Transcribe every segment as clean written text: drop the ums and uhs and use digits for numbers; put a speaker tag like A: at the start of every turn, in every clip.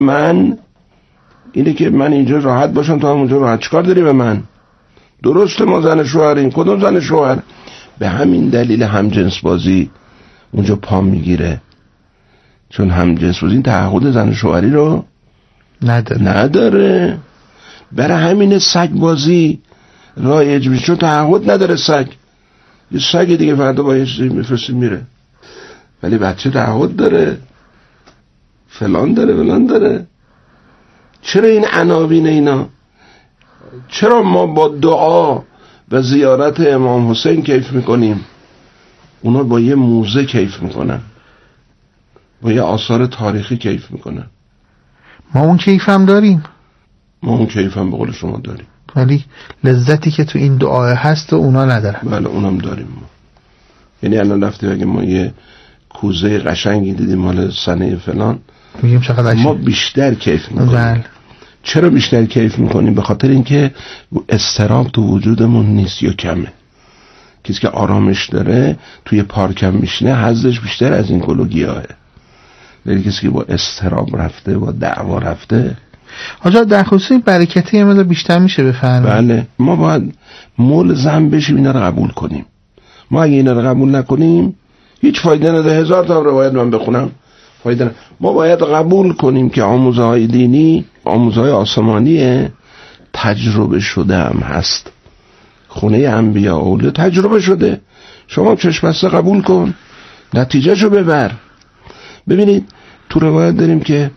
A: من اینه که من اینجا راحت باشم تو هم اونجا راحت. چیکار داری به من؟ درسته ما زن شوهریم. کدوم زن شوهر؟ به همین دلیل همجنس بازی اونجا پا میگیره، چون همجنس بازی این تعهد زن شوهری رو نداره. برای همین سگ بازی رایج میشه، چون تعهد نداره سگ. یه سگ دیگه فردا با یه چیزی میفرسید میره، ولی بچه تعهد داره، فلان داره. چرا این عناوین اینا؟ چرا ما با دعا و زیارت امام حسین کیف میکنیم، اونا با یه موزه کیف میکنن، با یه آثار تاریخی کیف میکنن؟
B: ما اون کیف هم داریم،
A: ما اون کیف هم به قول شما داریم،
B: ولی لذتی که تو این دعا هست و اونا ندارن.
A: بله اونم داریم ما. یعنی الان رفتیم اگه ما یه کوزه قشنگی دیدیم مال سنه فلان،
B: میگیم چقدر
A: ما بیشتر کیف میکنیم.
B: بله.
A: چرا بیشتر کیف میکنیم؟ به خاطر اینکه استراب تو وجودمون نیست یا کمه. کسی که آرامش داره توی پارک هم میشینه، حظش بیشتر از این گل و گیاهه. ولی کسی که با استراب رفته، با دعوا رفته.
B: آجا در خصوص برکتی یه مقدار بیشتر میشه بفرمایید.
A: بله، ما باید ملزم بشیم اینا رو قبول کنیم. ما اگه اینا رو قبول نکنیم هیچ فایده نداره. 1000 تا روایت من بخونم فایده نداره. ما باید قبول کنیم که آموزهای دینی آموزهای آسمانیه، تجربه شده هم هست. خونه انبیا اولیاء تجربه شده. شما چشم بسته قبول کن، نتیجه شو ببر. ببینید تو روایت داریم که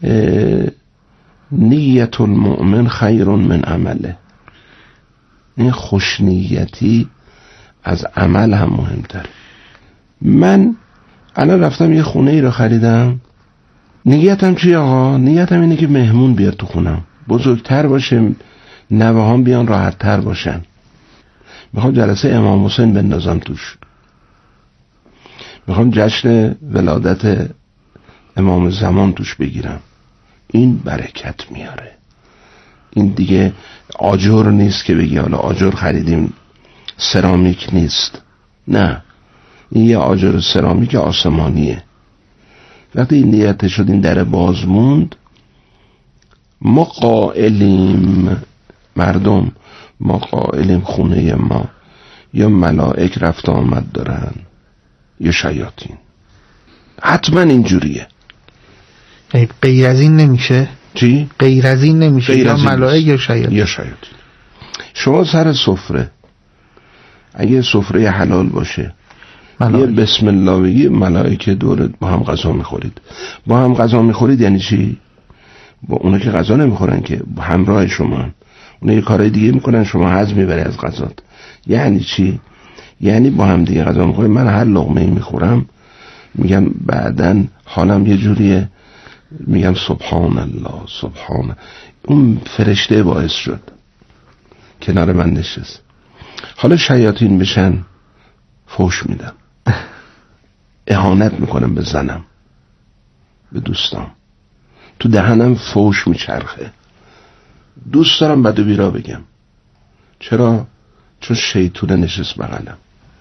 A: نیت المؤمن خیر من عمله. این خوشنیتی از عمل هم مهمتر. من الان رفتم یه خونه ای رو خریدم، نیتم چیه آقا؟ نیتم اینه که مهمون بیاد تو خونم، بزرگتر باشه، نوه‌هام بیان راحت تر باشن. میخوام جلسه امام حسین بندازم توش، میخوام جشن ولادت امام زمان توش بگیرم. این برکت میاره. این دیگه آجر نیست که بگی حالا آجر خریدیم سرامیک نیست، نه، این یه آجر سرامیک آسمانیه. وقتی این نیت شد این در باز موند، ما قائلیم، مردم ما قائلیم خونه ما یا ملائک رفت آمد دارن یا شیاطین. حتما اینجوریه.
B: غیر از این نمیشه؟
A: چی؟
B: غیر از این نمیشه، یا ملائک یا شیاطین.
A: شما سر سفره اگه سفره حلال باشه یه بسم الله بگی، ملائکه دور با هم غذا میخورید. با هم غذا میخورید یعنی چی؟ با اونا که غذا نمیخورن که، با همراه شما اونا یه کارهای دیگه میکنن، شما هضم میبری از غذات. یعنی چی؟ یعنی با هم دیگه غذا میخوریم. من هر لقمه میخورم میگم بعدن حالم یه جوریه، میگم سبحان الله سبحان. اون فرشته باعث شد کنار من نشست. حالا شیاطین بشن فوش میدم، اهانت میکنم به زنم، به دوستام، تو دهنم فوش میچرخه. دوست دارم بد و بیرا بگم. چرا؟ چون شیطون نشست بغلم.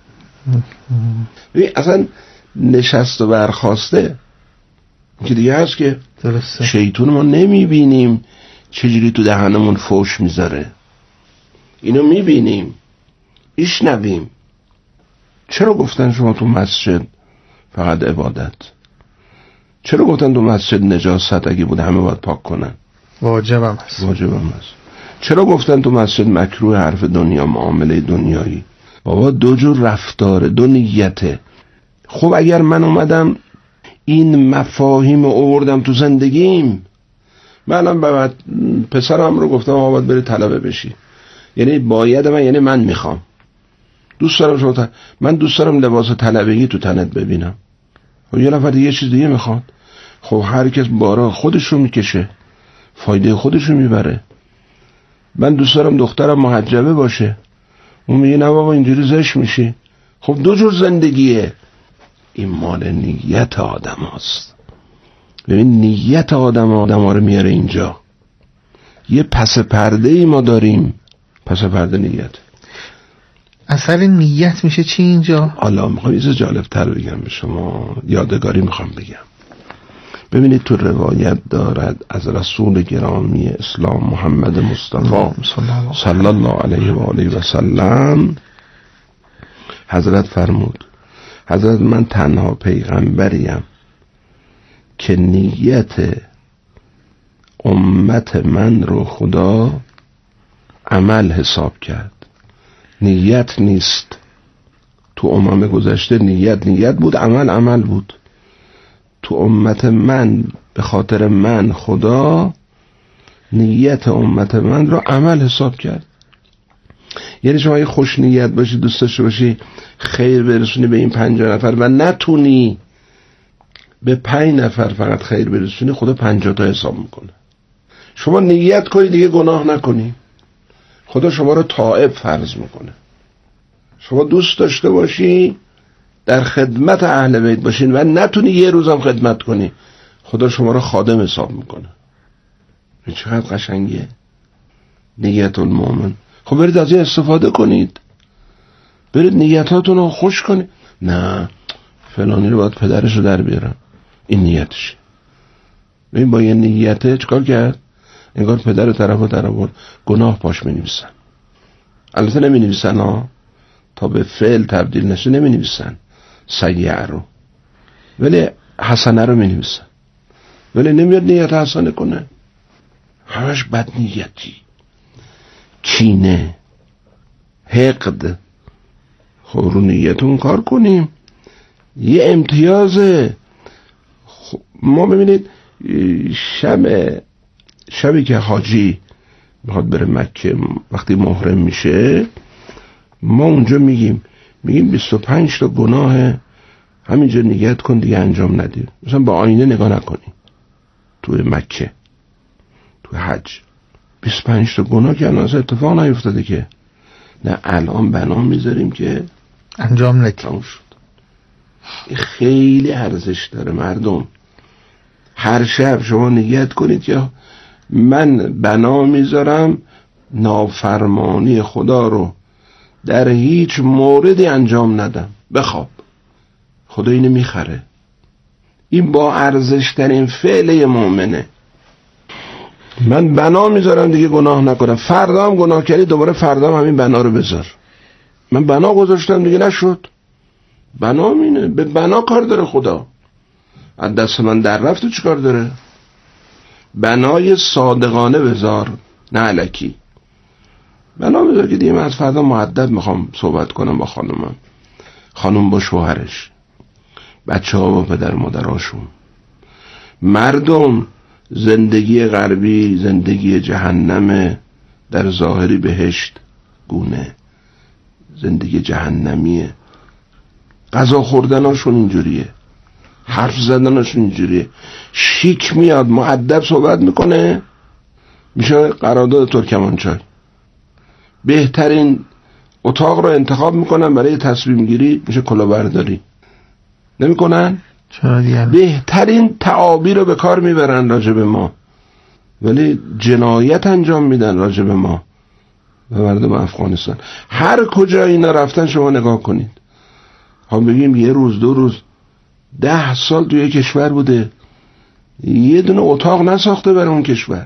A: ببین اصلا نشست و برخواسته که دیگه هست که
B: درسته.
A: شیطون ما نمیبینیم چجوری تو دهنمون فوش میذاره، اینو میبینیم، ایشنویم. چرا گفتن شما تو مسجد فقط عبادت؟ چرا گفتن تو مسجد نجاست اگه بود همه باید پاک کنن؟
B: واجبم هست.
A: چرا گفتن تو مسجد مکروه حرف دنیا، معامله دنیایی؟ بابا دو جور رفتاره، دو نیته. خب اگر من اومدم این مفاهیم آوردم تو زندگیم، منم به پسرم رو گفتم آقا باید بری طلبه بشی، یعنی باید من، یعنی من میخوام، دوست دارم شما من دوست دارم لباس طلبگی تو تنت ببینم. خب یه نفر دیگه چیز دیگه میخواد. خب هر کس بارا خودش رو میکشه، فایده خودش رو میبره. من دوست دارم دخترم محجبه باشه، اون میگه نه بابا اینجوری زشت میشی. خب دو جور زندگیه. این مال نیت آدم هست. ببین نیت آدم ها رو میاره اینجا. یه پس پرده ای ما داریم، پس پرده نیت.
B: اثر نیت میشه چی اینجا؟
A: حالا میخوام یه چیز جالب تر بگم به شما، یادگاری میخوام بگم. ببینید تو روایت دارد از رسول گرامی اسلام محمد مصطفی صلی الله علیه و آله و سلم حضرت فرمود: حضرت من تنها پیغمبریم که نیت امت من رو خدا عمل حساب کرد. نیت نیست. تو امم گذشته نیت بود، عمل بود. تو امت من به خاطر من خدا نیت امت من رو عمل حساب کرد. یعنی شما اگه خوش نیت باشی، دوست داشته باشی خیر برسونی به این 50 نفر و نتونی به 5 نفر فقط خیر برسونی، خدا 50 تا حساب میکنه. شما نیت کنی دیگه گناه نکنی، خدا شما رو تائب فرض میکنه. شما دوست داشته باشی در خدمت اهل بیت باشین و نتونی یه روزم خدمت کنی، خدا شما رو خادم حساب میکنه. این چقدر قشنگیه نیت المؤمن. خب برید از این استفاده کنید، برید نیتاتون رو خوش کنید. نه فلانی رو باید پدرش رو در بیارم، این نیتشه. ببین با یه نیته چکار کرد؟ انگار پدر طرف و طرف گناه پاش می نویسن. البته نمی نویسن ها، تا به فعل تبدیل نشه نمی نویسن سیئه رو، ولی حسنه رو می نویسن. ولی نمیاد نیت حسنه کنه، همش بد نیتی، کینه، حقد. خب رو نیتون کار کنیم. یه امتیازه. ما ببینید شبی که حاجی میخواد بره مکه، وقتی محرم میشه، ما اونجا میگیم 25 تا گناه همینجا نیت کن دیگه انجام ندی. مثلا با آینه نگاه نکنی توی مکه، توی حج 25 تا گناه که الان اتفاق نیفتاده که، نه الان بنا میذاریم که
B: انجام ندی.
A: خیلی ارزش داره مردم. هر شب شما نیت کنید که من بنا میذارم نافرمانی خدا رو در هیچ موردی انجام ندم. بخواب، خدا اینو میخره. این با ارزش ترین فعل مؤمنه. من بنا میذارم دیگه گناه نکنم. فردا هم گناه کردی دوباره فردا هم همین بنا رو بذار. من بنا گذاشتم دیگه نشد. بنا مینه، به بنا کار داره خدا. از دست من در رفت و چی کار داره؟ بنای صادقانه بذار، نه الکی. بنا بذار که دیگه من از فردا مؤدب میخوام صحبت کنم با خانمم، خانم با شوهرش، بچه ها با پدر مادراشون. مردم زندگی غربی زندگی جهنم، در ظاهری بهشت گونه، زندگی جهنمیه. غذا خوردناشون اینجوریه، حرف زدناشون اینجوریه. شیک میاد مؤدب صحبت میکنه، میشه قرارداد ترکمانچای. بهترین اتاق رو انتخاب میکنن برای تصمیم گیری، میشه کلاهبرداری. نمیکنن؟ بهترین تعابیر رو به کار میبرن راجع به ما، ولی جنایت انجام میدن راجع به ما و مردم افغانستان. هر کجا اینا رفتن شما نگاه کنید. هم بگیم یه روز 2 روز 10 سال توی کشور بوده، یه دونه اتاق نساخته برای اون کشور.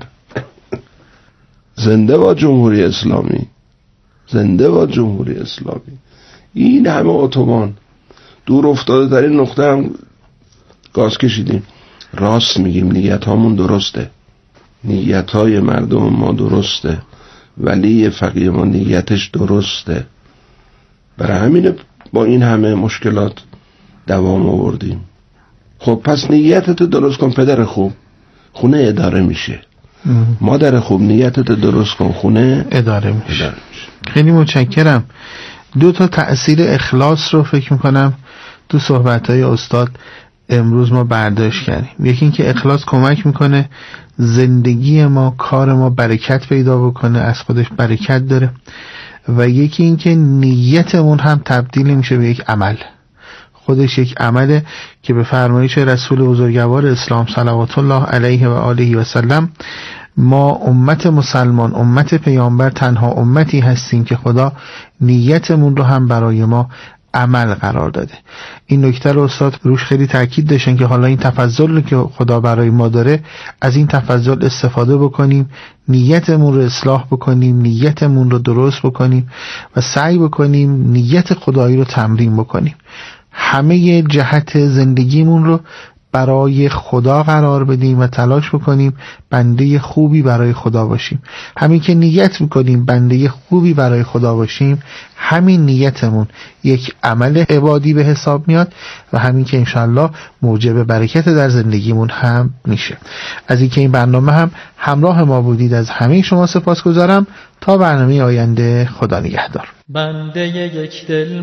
A: زنده باد جمهوری اسلامی، زنده باد جمهوری اسلامی. این همه اتوبان دور افتاده ترین نقطه هم گاز کشیدیم. راست میگیم، نیت هامون درسته، نیت های مردم ما درسته، ولی فقیه ما نیتش درسته. برای همینه با این همه مشکلات دوام آوردیم. خب پس نیتت درست کن پدر خوب، خونه اداره میشه. مادر خوب نیتت درست کن، خونه
B: اداره میشه. خیلی متشکرم. 2 تا تأثیر اخلاص رو فکر میکنم تو صحبت‌های استاد امروز ما برداشت کردیم. یکی این که اخلاص کمک میکنه زندگی ما، کار ما برکت پیدا بکنه، از خودش برکت داره. و یکی این که نیتمون هم تبدیل میشه به یک عمل، خودش یک عمله که به فرمایش رسول بزرگوار اسلام صلوات الله علیه و آله و سلم، ما امت مسلمان، امت پیامبر، تنها امتی هستیم که خدا نیتمون رو هم برای ما عمل قرار داده. این نکته رو استاد روش خیلی تاکید داشتن که حالا این تفضل که خدا برای ما داره، از این تفضل استفاده بکنیم، نیتمون رو اصلاح بکنیم، نیتمون رو درست بکنیم و سعی بکنیم نیت خدایی رو تمرین بکنیم. همه جهت زندگیمون رو برای خدا قرار بدیم و تلاش بکنیم بنده خوبی برای خدا باشیم. همین که نیت میکنیم بنده خوبی برای خدا باشیم، همین نیتمون یک عمل عبادی به حساب میاد و همین که انشالله موجب برکت در زندگیمون هم میشه. از اینکه این برنامه هم همراه ما بودید از همه شما سپاسگزارم. تا برنامه آینده، خدا نگهدار.
C: بنده یک دل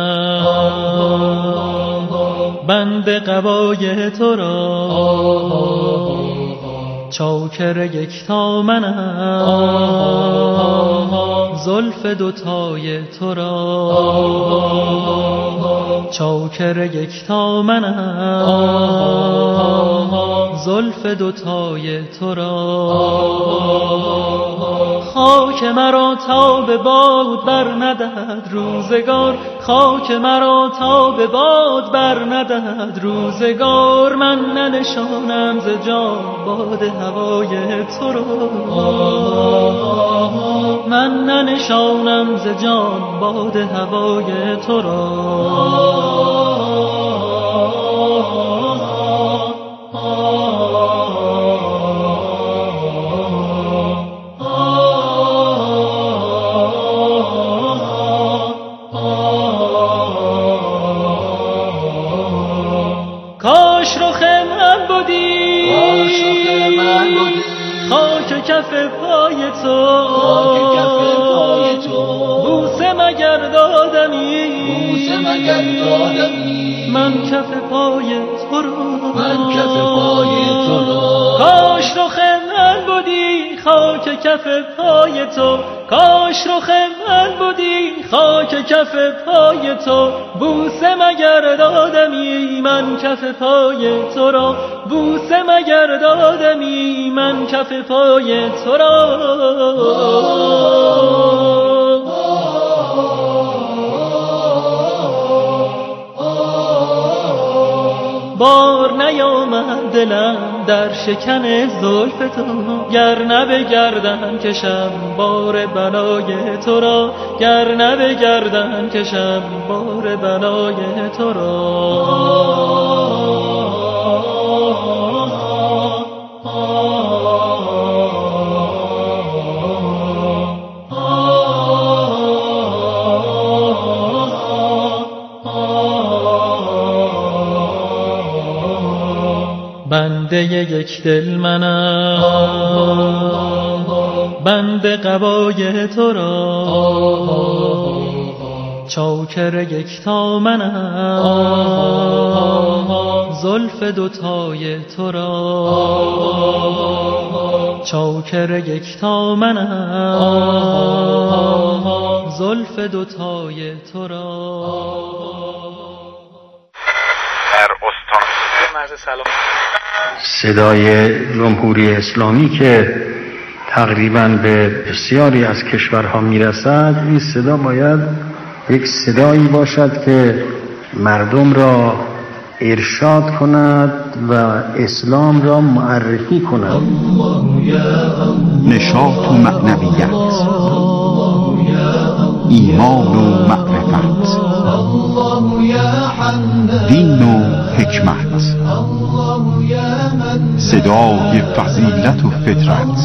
C: منم، بنده قبای تو را، چاکر یکتا منم، زلف دوتای تو را، چاکر یکتا منم، زلف دوتای تو را. خاک مرا تا به باد بر ندهد روزگار، خاک مرا تا به باد بر ندهد روزگار، من ننشانم ز جان باد هوای تو را، من ننشانم ز جان باد هوای تو را. کاش رخ من بودی، خاک کف پای تو، بوسه مگر دادمی، من کف پای تو را، کاش رخ من بودی، خاک کف پای تو، کاش رخ من بودی، خاک کف پای تو، بوسه مگر دادمی، من کف پای تو را، بوسه مگر دادمی، من کف پای تو را. بار نیامد دلم در شکن زلف تو، گر نه به گردن کشم بار بلای تو را، گر نه به گردن کشم بار بلای تو را. بنده یک دل منم، بنده قبای تو را، چاکر یکتا منم، زلف دوتای تو را، چاکر یکتا منم، زلف دوتای تو را.
D: صدای جمهوری اسلامی که تقریباً به بسیاری از کشورها میرسد، این صدا باید یک صدایی باشد که مردم را ارشاد کند و اسلام را معرفی کند.
E: نشاط و معنویت، ایمان و معرفت، دین و حکمت، صدای فضیلت و فطرت،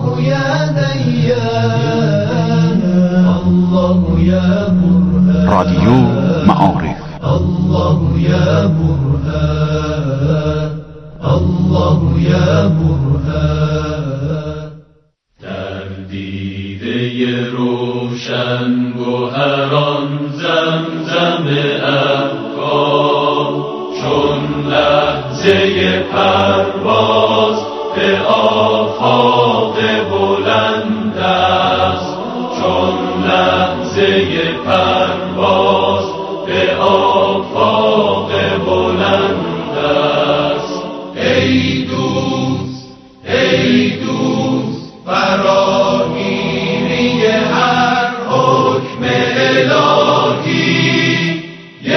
E: رادیو معارف. الله یا برهان، الله یا برهان.
F: در دیده روشن گوهران زمزم افکار، چون لحظه پرواز به آفاق بلند است، چون لحظه پرواز به آفاق بلند است. ای دوست، ای دوست، فراگیری هر حکم الهی،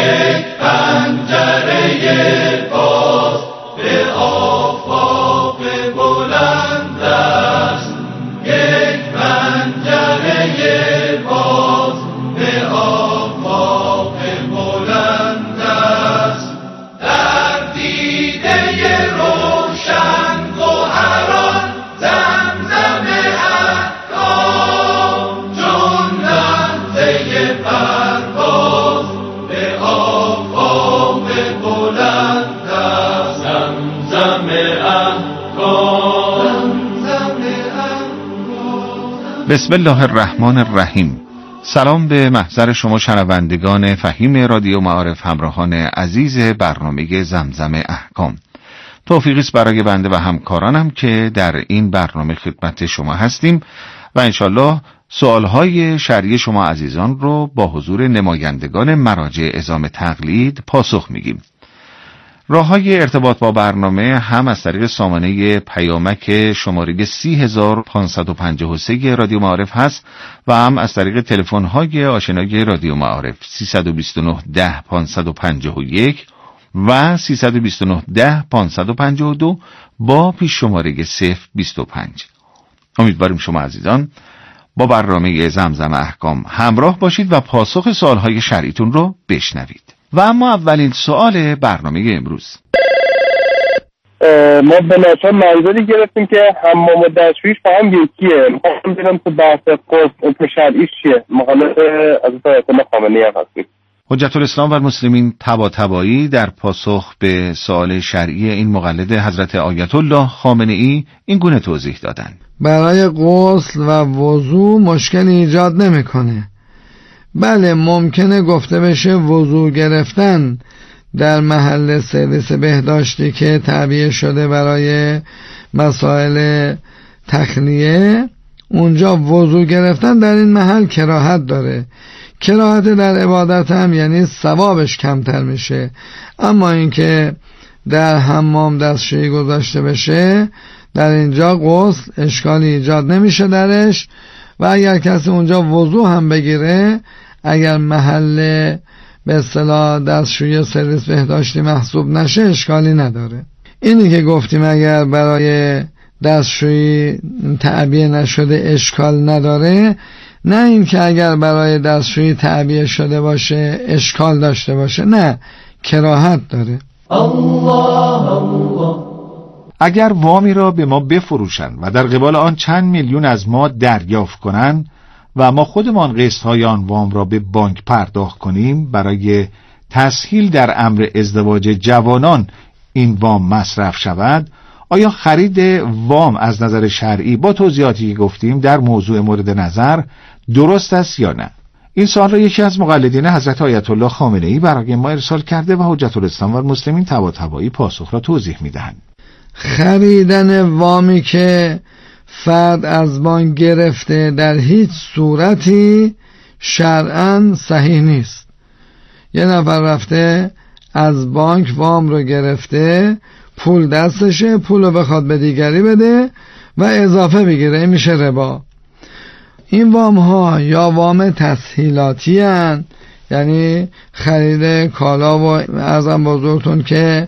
G: بسم الله الرحمن الرحیم. سلام به محضر شما شنوندگان فهیم رادیو معارف، همراهان عزیز برنامه زمزم احکام. توفیقی است برای بنده و همکارانم که در این برنامه خدمت شما هستیم و انشالله سوالهای شرعی شما عزیزان رو با حضور نمایندگان مراجع عظام تقلید پاسخ میگیم. راه‌های ارتباط با برنامه هم از طریق سامانه پیامک شماره 30553 رادیو معارف هست و هم از طریق تلفن‌های آشنای رادیو معارف 329 10 551 و 329 10 552 با پیش شماره 025. امیدواریم شما عزیزان با برنامه زمزم احکام همراه باشید و پاسخ سوالهای شرعیتون رو بشنوید. و اما اولین سوال برنامه امروز،
H: ما به ناچار منظری گرفتیم که حمام و دستشویش با هم یکیه. میخوام ببینم تو بحث حکم شرعیش چیه. مخالف حضرت آیت الله خامنه‌ای هستیم.
G: حجت الاسلام و المسلمین طباطبایی در پاسخ به سوال شرعی این مقلد حضرت آیت الله خامنه‌ای این گونه توضیح دادند:
B: برای غسل و وضو مشکلی ایجاد نمیکنه. بله، ممکنه گفته بشه وضو گرفتن در محل سرویس بهداشتی که تعبیه شده برای مسائل تخلیه، اونجا وضو گرفتن در این محل کراهت داره. کراهت در عبادت هم یعنی ثوابش کمتر میشه. اما اینکه در حمام دستشویی گذاشته بشه، در اینجا غسل اشکالی ایجاد نمیشه درش و اگر کسی اونجا وضو هم بگیره، اگر محل به اصطلاح دستشویی سرویس بهداشتی محسوب نشه اشکالی نداره. اینی که گفتیم اگر برای دستشویی تعبیه نشده اشکال نداره، نه این که اگر برای دستشویی تعبیه شده باشه اشکال داشته باشه، نه، کراهت داره.
I: اگر وامی را به ما بفروشند و در قبال آن چند میلیون از ما دریافت کنند و ما خودمان قسط‌های آن وام را به بانک پرداخت کنیم، برای تسهیل در امر ازدواج جوانان این وام مصرف شود، آیا خرید وام از نظر شرعی با توضیحاتی که گفتیم در موضوع مورد نظر درست است یا نه؟ این سوال را یکی از مقلدین حضرت آیت الله خامنه‌ای برای ما ارسال کرده و حجت الاسلام و المسلمین طباطبایی پاسخ را توضیح می‌دهند.
B: خریدن وامی که فرد از بانک گرفته در هیچ صورتی شرعاً صحیح نیست. یه نفر رفته از بانک وام رو گرفته، پول دستشه، پول رو بخواد به دیگری بده و اضافه بگیره، این میشه ربا. این وام ها یا وام تسهیلاتی هن، یعنی خرید کالا و ارزم بزرگتون که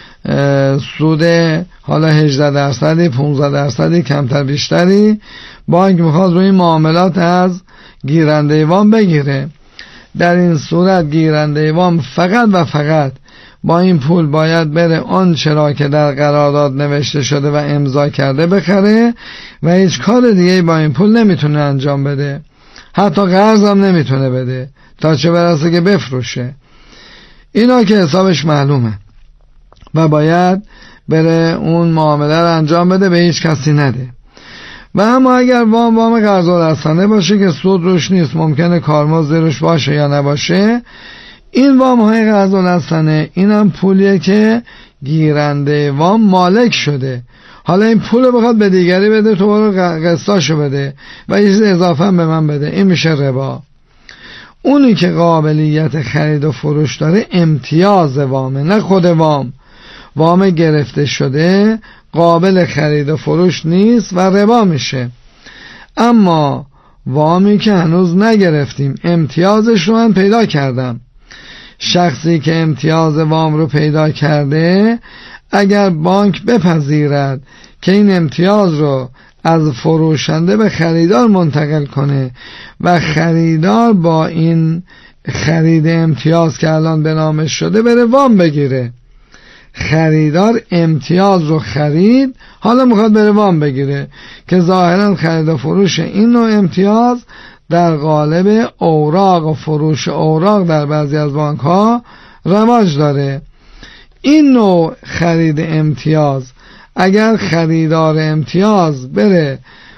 B: سود حالا 18% 15% کمتر بیشتری بانک میخواد روی معاملات از گیرنده وام بگیره. در این صورت گیرنده وام فقط و فقط با این پول باید بره آن چرا که در قرارداد نوشته شده و امضا کرده بخره و هیچ کار دیگه با این پول نمیتونه انجام بده، حتی قرض هم نمیتونه بده تا چه برسه که بفروشه. اینا که حسابش معلومه و باید بره اون معامله رو انجام بده، به هیچ کسی نده. و اما اگر وام قرض الحسنه باشه که سود روش نیست، ممکنه کارمزد روش باشه یا نباشه، این وام های قرض الحسنه این هم پولیه که گیرنده وام مالک شده، حالا این پول رو بخواد به دیگری بده، تو برو قسطاشو بده و یه چیز اضافه هم به من بده، این میشه ربا. اونی که قابلیت خرید و فروش داره امتیاز وامه، نه خود وام. وام گرفته شده قابل خرید و فروش نیست و ربا میشه. اما وامی که هنوز نگرفتیم، امتیازش رو من پیدا کردم، شخصی که امتیاز وام رو پیدا کرده، اگر بانک بپذیرد که این امتیاز رو از فروشنده به خریدار منتقل کنه و خریدار با این خرید امتیاز که الان به نامش شده بره وام بگیره، خریدار امتیاز رو خرید، حالا میخواد بره وام بگیره که ظاهرا خرید و فروش این نوع امتیاز در قالب اوراق و فروش اوراق در بعضی از بانک ها رواج داره. این نوع خرید امتیاز اگر خریدار امتیاز بره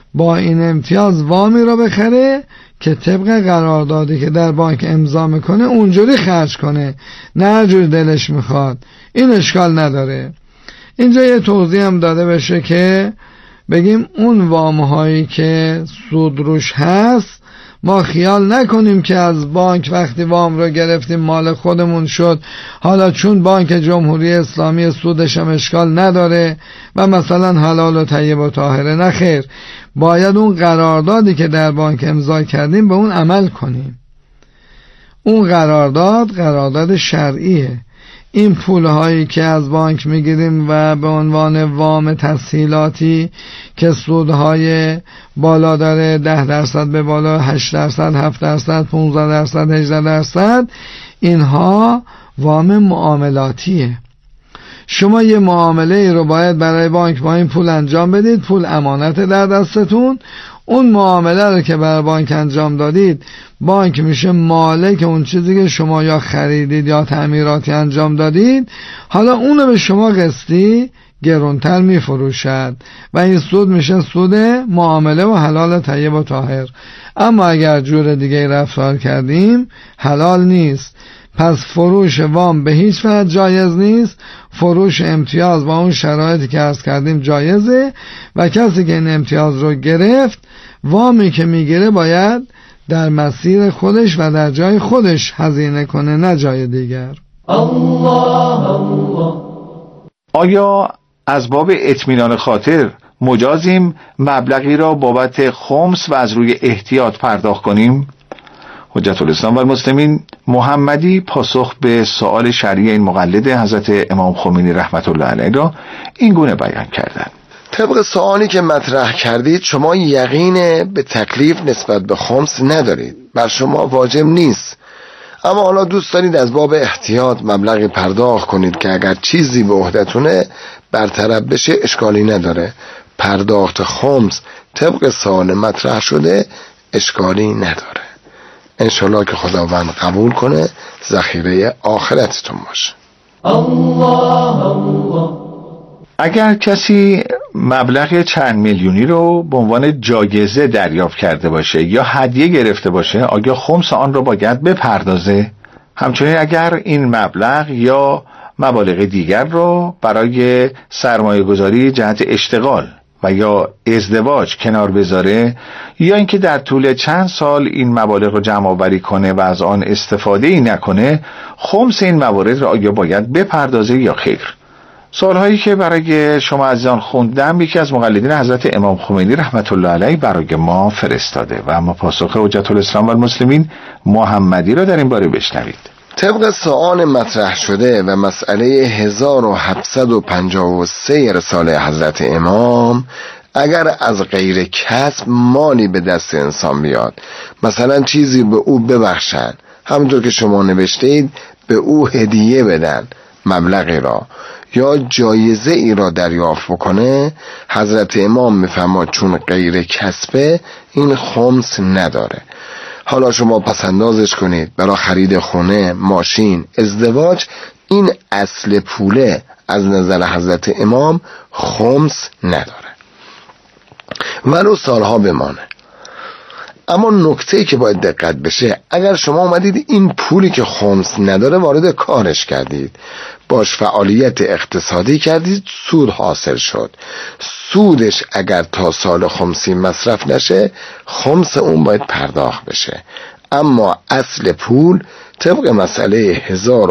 J: با این امتیاز وامی رو بخره که طبق قراردادی که در بانک امضا میکنه اونجوری خرج کنه، نه هر جور دلش میخواد. این اشکال نداره. اینجا یه توضیح هم داده بشه که بگیم اون وام‌هایی که سود روش هست ما خیال نکنیم که از بانک وقتی وام رو گرفتیم مال خودمون شد، حالا چون بانک جمهوری اسلامی سودش هم اشکال نداره و مثلا حلال و طیب و طاهره. نه خیر، باید اون قراردادی که در بانک امضا کردیم به اون عمل کنیم. اون قرارداد شرعیه. این پولهایی که از بانک میگیریم و به عنوان وام تسهیلاتی که سودهای بالا داره، 10% به بالا، 8%، 7%، 15%، 18%، اینها وام معاملاتیه. شما یه معامله رو باید برای بانک با این پول انجام بدید، پول امانت در دستتون. اون معامله رو که برای بانک انجام دادید، بانک میشه مالک اون چیزی که شما یا خریدید یا تعمیراتی انجام دادید، حالا اونو به شما قسطی گرونتر میفروشد و این سود میشه سود معامله و حلال طیب و طاهر. اما اگر جور دیگه رفتار کردیم حلال نیست. پس فروش وام به هیچ وجه جایز نیست. فروش امتیاز با اون شرایطی که عرض کردیم جایزه و کسی که این امتیاز رو گرفت، وامی که میگیره باید در مسیر خودش و در جای خودش هزینه کنه، نه جای دیگر.
I: آیا از باب اطمینان خاطر مجازیم مبلغی را بابت خمس و از روی احتیاط پرداخت کنیم؟ حجت الاسلام و المسلمین محمدی پاسخ به سؤال شرعی این مقلد حضرت امام خمینی رحمت الله علیه را این گونه بیان کردند:
A: طبق سوالی که مطرح کردید، شما یقین به تکلیف نسبت به خمس ندارید، بر شما واجب نیست، اما حالا دوست دارید از باب احتیاط مبلغی پرداخت کنید که اگر چیزی به عهدتونه برطرف بشه اشکالی نداره. پرداخت خمس طبق سوال مطرح شده اشکالی نداره. انشالله که خداوند قبول کنه، ذخیره آخرتتون باشه.
I: اگر کسی مبلغ چند میلیونی رو به عنوان جایزه دریافت کرده باشه یا هدیه گرفته باشه، آیا خمس آن رو باید بپردازه؟ همچنین اگر این مبلغ یا مبالغ دیگر رو برای سرمایه گذاری جهت اشتغال و یا ازدواج کنار بذاره، یا اینکه در طول چند سال این مبالغ رو جمع آوری کنه و از آن استفاده ای نکنه، خمس این موارد رو آیا باید بپردازه یا خیر؟ سوالهایی که برای شما عزیزان خوندم یکی از مقلدین حضرت امام خمینی رحمت الله علیه برای ما فرستاده و اما پاسخ حجت الاسلام و المسلمین محمدی را در این باره بشنوید.
A: طبق سؤال مطرح شده و مسئله 1753 رساله حضرت امام، اگر از غیر کسب مالی به دست انسان بیاد، مثلا چیزی به او ببخشن، همونطور که شما نوشتید به او هدیه بدن مبلغی را، یا جایزه ای را دریافت بکنه، حضرت امام میفرماد چون غیر کسبه این خمس نداره. حالا شما پسندازش کنید برای خرید خونه، ماشین، ازدواج، این اصل پوله از نظر حضرت امام خمس نداره ولو سالها بمانه. اما نکته‌ای که باید دقت بشه، اگر شما اومدید این پولی که خمس نداره وارد کارش کردید، باش فعالیت اقتصادی کردید، سود حاصل شد، سودش اگر تا سال خمسی مصرف نشه، خمس اون باید پرداخت بشه. اما اصل پول طبق مسئله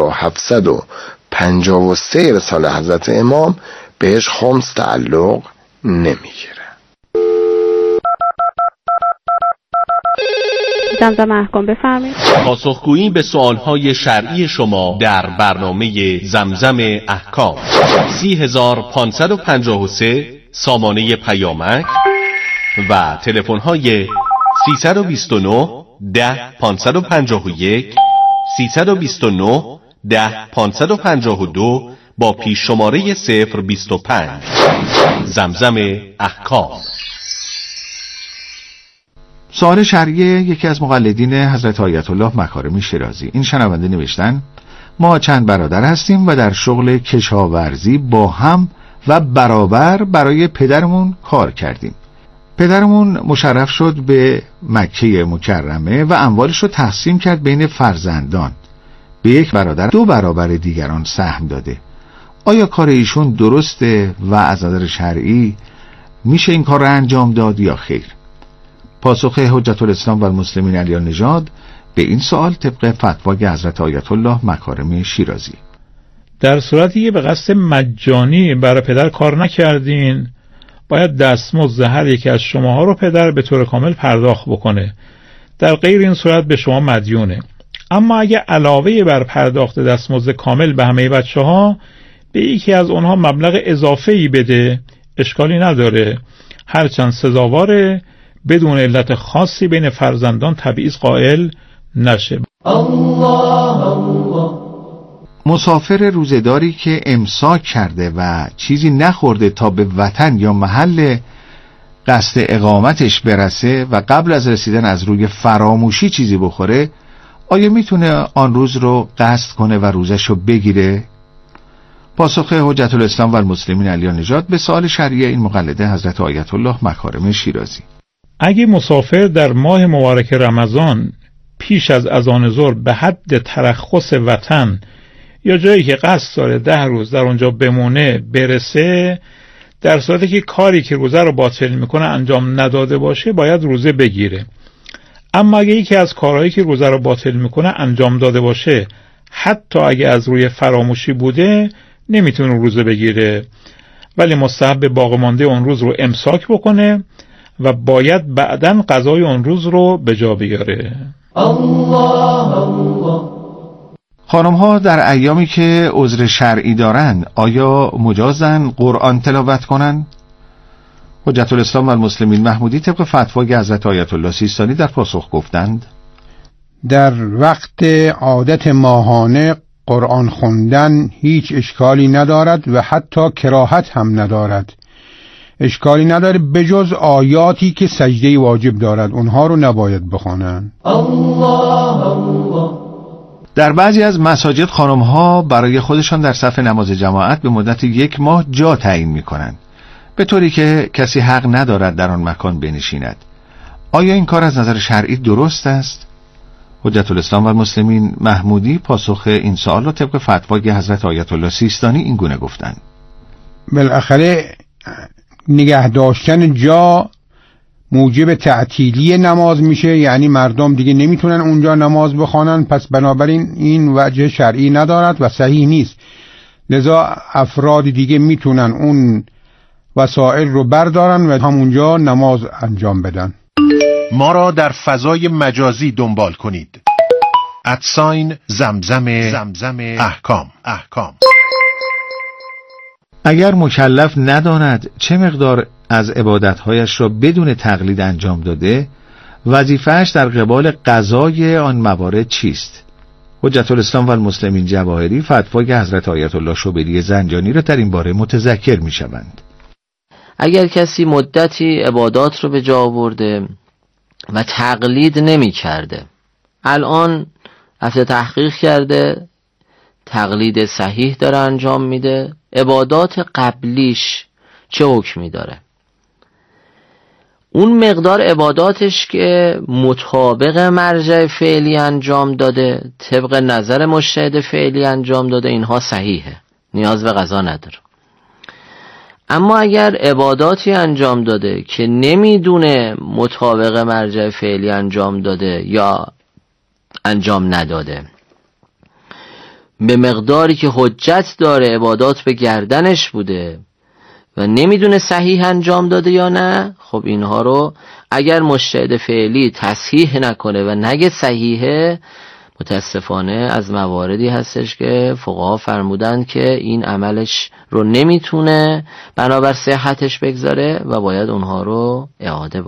A: 1753 رساله حضرت امام بهش خمس تعلق نمیگیره.
K: زمزم احکام بفرمایید.
L: پاسخگویی به سوالهای شرعی شما در برنامه زمزم احکام. 30553 سامانه پیامک و تلفن‌های 329 10 551 329 10 552 با پیش شماره 025. زمزم احکام.
I: سوال شرعی یکی از مقلدین حضرت آیت الله مکارمی شیرازی. این شنونده نوشتن: ما چند برادر هستیم و در شغل کشاورزی با هم و برابر برای پدرمون کار کردیم. پدرمون مشرف شد به مکه مکرمه و اموالش رو تقسیم کرد بین فرزندان. به یک برادر 2 برابر دیگران سهم داده. آیا کار ایشون درسته و از نظر شرعی میشه این کار رو انجام داد یا خیر؟ پاسخ حجت الاسلام و المسلمین علی نژاد به این سوال طبق فتوای حضرت آیت الله مکارم شیرازی:
M: در صورتی که به قصد مجانی برای پدر کار نکردین، باید دستمزد هر یکی از شماها رو پدر به طور کامل پرداخت بکنه. در غیر این صورت به شما مدیونه. اما اگه علاوه بر پرداخت دستمزد کامل به همه بچه‌ها به یکی از اونها مبلغ اضافه‌ای بده، اشکالی نداره، هرچند سزاواره بدون علت خاصی بین فرزندان تبعیض قائل نشه.
I: مسافر روزه‌داری که امساک کرده و چیزی نخورده تا به وطن یا محل قصد اقامتش برسه و قبل از رسیدن از روی فراموشی چیزی بخوره، آیا میتونه آن روز رو قصد کنه و روزش رو بگیره؟ پاسخ حجت الاسلام و المسلمین علی نژاد به سوال شرعی این مقلده حضرت آیت الله مکارم شیرازی:
M: اگه مسافر در ماه مبارک رمضان پیش از اذان ظهر به حد ترخص وطن یا جایی که قصد داره 10 روز در اونجا بمونه برسه، در صورتی که کاری که روزه رو باطل میکنه انجام نداده باشه، باید روزه بگیره. اما اگه یکی از کارهایی که روزه رو باطل میکنه انجام داده باشه، حتی اگه از روی فراموشی بوده، نمیتونه روزه بگیره، ولی مستحب باقی مانده اون روز رو امساک بکنه و باید بعداً قضای اون روز رو به جا بیاره.
I: خانم ها در ایامی که عذر شرعی دارن آیا مجازن قرآن تلاوت کنن؟ حجت الاسلام و المسلمین محمودی طبق فتوای حضرت آیت الله سیستانی در پاسخ گفتند:
N: در وقت عادت ماهانه قرآن خوندن هیچ اشکالی ندارد و حتی کراهت هم ندارد. اشکالی نداره بجز آیاتی که سجده واجب دارد، اونها رو نباید بخوانند.
I: در بعضی از مساجد خانم‌ها برای خودشان در صف نماز جماعت به مدت 1 ماه جا تعیین می‌کنند، به طوری که کسی حق ندارد در آن مکان بنشیند. آیا این کار از نظر شرعی درست است؟ حجت الاسلام و المسلمین محمودی پاسخ این سوال را طبق فتوای حضرت آیت الله سیستانی این گونه گفتند:
N: بالاخره نگه داشتن جا موجب تعطیلی نماز میشه، یعنی مردم دیگه نمیتونن اونجا نماز بخوانن، پس بنابراین این وجه شرعی ندارد و صحیح نیست. لذا افراد دیگه میتونن اون وسائل رو بردارن و همونجا نماز انجام بدن.
O: ما را در فضای مجازی دنبال کنید. @زمزم احکام.
I: اگر مکلف نداند چه مقدار از عبادتهایش را بدون تقلید انجام داده، وظیفه‌اش در قبال قضای آن موارد چیست؟ حجت الاسلام و المسلمین جواهری فتوای حضرت آیت الله شبلی زنجانی را در این باره متذکر می‌شوند.
P: اگر کسی مدتی عبادات رو به جا آورده و تقلید نمی کرده، الان رفته تحقیق کرده تقلید صحیح داره انجام میده، عبادات قبلیش چه حکمی داره؟ اون مقدار عباداتش که مطابق مرجع فعلی انجام داده، طبق نظر مجتهد فعلی انجام داده، اینها صحیحه، نیاز به قضا نداره. اما اگر عباداتی انجام داده که نمیدونه مطابق مرجع فعلی انجام داده یا انجام نداده، به مقداری که حجت داره عبادات به گردنش بوده و نمیدونه صحیح انجام داده یا نه، خب اینها رو اگر مجتهد فعلی تصحیح نکنه و نگه صحیحه، متاسفانه از مواردی هستش که فقها فرمودن که این عملش رو نمیتونه بنابر صحتش بگذاره و باید اونها رو اعاده